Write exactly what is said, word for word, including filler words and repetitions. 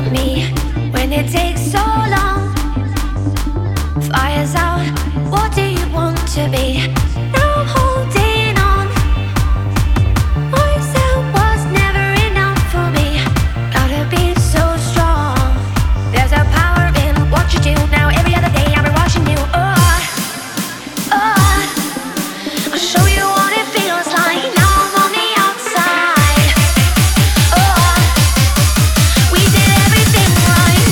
me when it takes so long. Fire's out, what do you want to be?